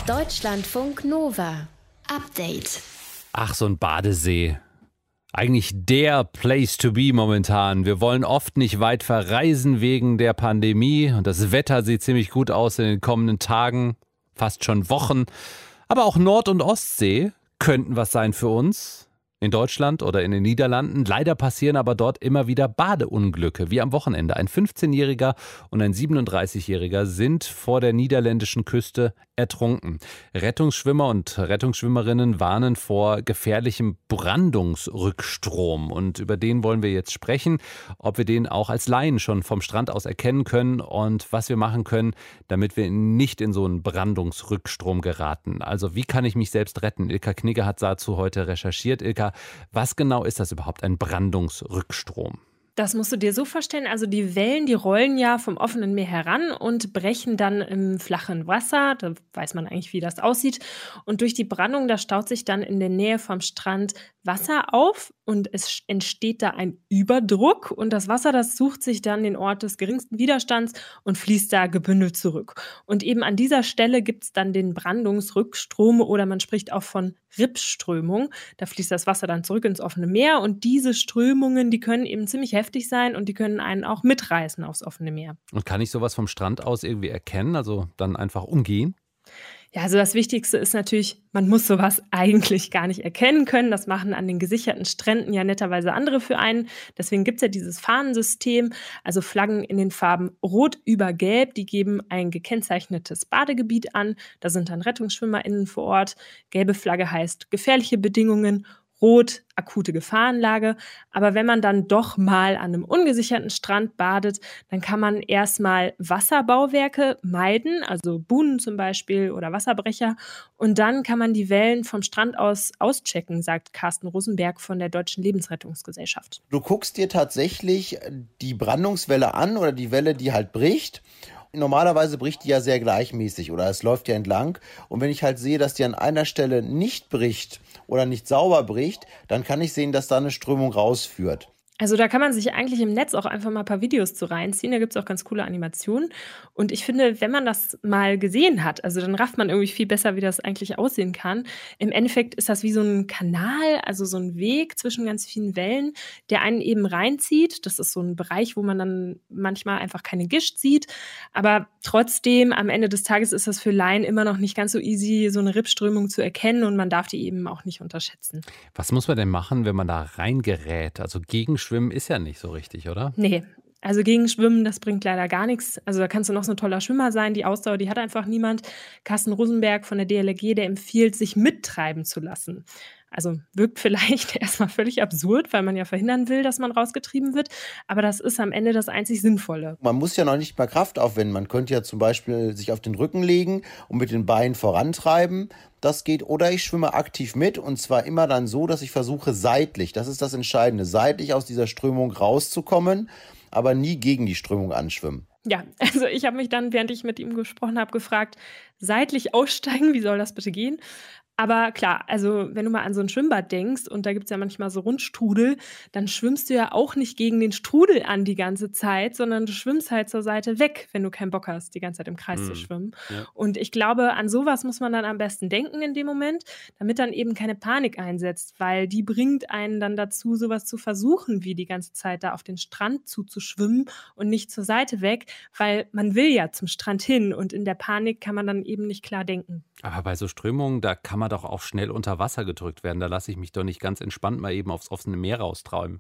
Deutschlandfunk Nova. Update. Ach, so ein Badesee. Eigentlich der Place to be momentan. Wir wollen oft nicht weit verreisen wegen der Pandemie. Und das Wetter sieht ziemlich gut aus in den kommenden Tagen, fast schon Wochen. Aber auch Nord- und Ostsee könnten was sein für uns. In Deutschland oder in den Niederlanden. Leider passieren aber dort immer wieder Badeunglücke, wie am Wochenende. Ein 15-Jähriger und ein 37-Jähriger sind vor der niederländischen Küste ertrunken. Rettungsschwimmer und Rettungsschwimmerinnen warnen vor gefährlichem Brandungsrückstrom. Und über den wollen wir jetzt sprechen, ob wir den auch als Laien schon vom Strand aus erkennen können und was wir machen können, damit wir nicht in so einen Brandungsrückstrom geraten. Also wie kann ich mich selbst retten? Ilka Knigge hat dazu heute recherchiert. Ilka, was genau ist das überhaupt, ein Brandungsrückstrom? Das musst du dir so vorstellen, also die Wellen, die rollen ja vom offenen Meer heran und brechen dann im flachen Wasser. Da weiß man eigentlich, wie das aussieht. Und durch die Brandung, da staut sich dann in der Nähe vom Strand Wasser auf und es entsteht da ein Überdruck. Und das Wasser, das sucht sich dann den Ort des geringsten Widerstands und fließt da gebündelt zurück. Und eben an dieser Stelle gibt es dann den Brandungsrückstrom oder man spricht auch von Rippströmung. Da fließt das Wasser dann zurück ins offene Meer und diese Strömungen, die können eben ziemlich heftig sein und die können einen auch mitreißen aufs offene Meer. Und kann ich sowas vom Strand aus irgendwie erkennen, also dann einfach umgehen? Ja, also das Wichtigste ist natürlich, man muss sowas eigentlich gar nicht erkennen können. Das machen an den gesicherten Stränden ja netterweise andere für einen. Deswegen gibt es ja dieses Fahnensystem, also Flaggen in den Farben Rot über Gelb, die geben ein gekennzeichnetes Badegebiet an. Da sind dann RettungsschwimmerInnen vor Ort. Gelbe Flagge heißt gefährliche Bedingungen. Rot, akute Gefahrenlage. Aber wenn man dann doch mal an einem ungesicherten Strand badet, dann kann man erstmal Wasserbauwerke meiden, also Buhnen zum Beispiel oder Wasserbrecher. Und dann kann man die Wellen vom Strand aus auschecken, sagt Carsten Rosenberg von der Deutschen Lebensrettungsgesellschaft. Du guckst dir tatsächlich die Brandungswelle an oder die Welle, die halt bricht. Normalerweise bricht die ja sehr gleichmäßig oder es läuft ja entlang. Und wenn ich halt sehe, dass die an einer Stelle nicht bricht oder nicht sauber bricht, dann kann ich sehen, dass da eine Strömung rausführt. Also da kann man sich eigentlich im Netz auch einfach mal ein paar Videos zu reinziehen. Da gibt es auch ganz coole Animationen. Und ich finde, wenn man das mal gesehen hat, also dann rafft man irgendwie viel besser, wie das eigentlich aussehen kann. Im Endeffekt ist das wie so ein Kanal, also so ein Weg zwischen ganz vielen Wellen, der einen eben reinzieht. Das ist so ein Bereich, wo man dann manchmal einfach keine Gischt sieht. Aber trotzdem, am Ende des Tages ist das für Laien immer noch nicht ganz so easy, so eine Rippströmung zu erkennen. Und man darf die eben auch nicht unterschätzen. Was muss man denn machen, wenn man da reingerät? Also Gegenschwimmen ist ja nicht so richtig, oder? Nee, also gegen Schwimmen, das bringt leider gar nichts. Also da kannst du noch so ein toller Schwimmer sein, die Ausdauer, die hat einfach niemand. Carsten Rosenberg von der DLRG, der empfiehlt, sich mittreiben zu lassen. Also wirkt vielleicht erstmal völlig absurd, weil man ja verhindern will, dass man rausgetrieben wird. Aber das ist am Ende das einzig Sinnvolle. Man muss ja noch nicht mal Kraft aufwenden. Man könnte ja zum Beispiel sich auf den Rücken legen und mit den Beinen vorantreiben. Das geht. Oder ich schwimme aktiv mit und zwar immer dann so, dass ich versuche seitlich, das ist das Entscheidende, seitlich aus dieser Strömung rauszukommen, aber nie gegen die Strömung anschwimmen. Ja, also ich habe mich dann, während ich mit ihm gesprochen habe, gefragt, seitlich aussteigen, wie soll das bitte gehen? Aber klar, also wenn du mal an so ein Schwimmbad denkst und da gibt's ja manchmal so Rundstrudel, dann schwimmst du ja auch nicht gegen den Strudel an die ganze Zeit, sondern du schwimmst halt zur Seite weg, wenn du keinen Bock hast, die ganze Zeit im Kreis zu schwimmen. Ja. Und ich glaube, an sowas muss man dann am besten denken in dem Moment, damit dann eben keine Panik einsetzt, weil die bringt einen dann dazu, sowas zu versuchen, wie die ganze Zeit da auf den Strand zuzuschwimmen und nicht zur Seite weg, weil man will ja zum Strand hin und in der Panik kann man dann eben nicht klar denken. Aber bei so Strömungen, da kann man doch auch schnell unter Wasser gedrückt werden. Da lasse ich mich doch nicht ganz entspannt mal eben aufs offene Meer rausträumen.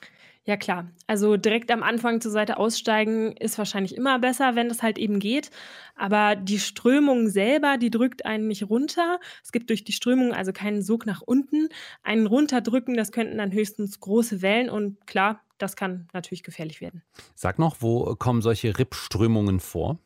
Ja klar, also direkt am Anfang zur Seite aussteigen ist wahrscheinlich immer besser, wenn das halt eben geht. Aber die Strömung selber, die drückt einen nicht runter. Es gibt durch die Strömung also keinen Sog nach unten. Einen runterdrücken, das könnten dann höchstens große Wellen und klar, das kann natürlich gefährlich werden. Sag noch, wo kommen solche Rippströmungen vor?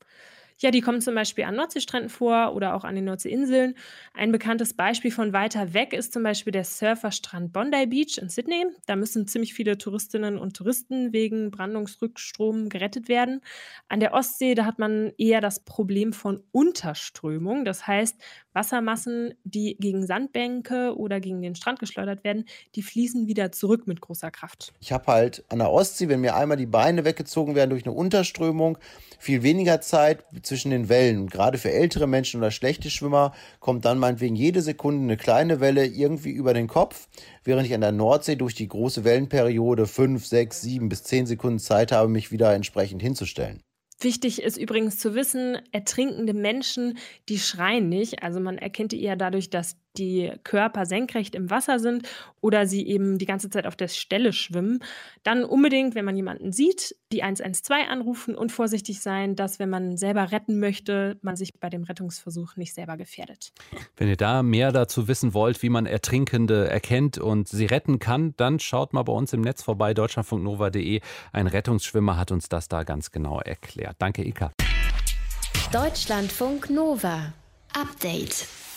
Ja, die kommen zum Beispiel an Nordseestränden vor oder auch an den Nordseeinseln. Ein bekanntes Beispiel von weiter weg ist zum Beispiel der Surferstrand Bondi Beach in Sydney. Da müssen ziemlich viele Touristinnen und Touristen wegen Brandungsrückstrom gerettet werden. An der Ostsee, da hat man eher das Problem von Unterströmung. Das heißt, Wassermassen, die gegen Sandbänke oder gegen den Strand geschleudert werden, die fließen wieder zurück mit großer Kraft. Ich habe halt an der Ostsee, wenn mir einmal die Beine weggezogen werden durch eine Unterströmung, viel weniger Zeit zwischen den Wellen. Und gerade für ältere Menschen oder schlechte Schwimmer kommt dann meinetwegen jede Sekunde eine kleine Welle irgendwie über den Kopf, während ich an der Nordsee durch die große Wellenperiode 5, 6, 7 bis 10 Sekunden Zeit habe, mich wieder entsprechend hinzustellen. Wichtig ist übrigens zu wissen, ertrinkende Menschen, die schreien nicht. Also man erkennt die eher dadurch, dass die Körper senkrecht im Wasser sind oder sie eben die ganze Zeit auf der Stelle schwimmen. Dann unbedingt, wenn man jemanden sieht, die 112 anrufen und vorsichtig sein, dass, wenn man selber retten möchte, man sich bei dem Rettungsversuch nicht selber gefährdet. Wenn ihr da mehr dazu wissen wollt, wie man Ertrinkende erkennt und sie retten kann, dann schaut mal bei uns im Netz vorbei, deutschlandfunknova.de. Ein Rettungsschwimmer hat uns das da ganz genau erklärt. Danke, Ika. Deutschlandfunk Nova. Update.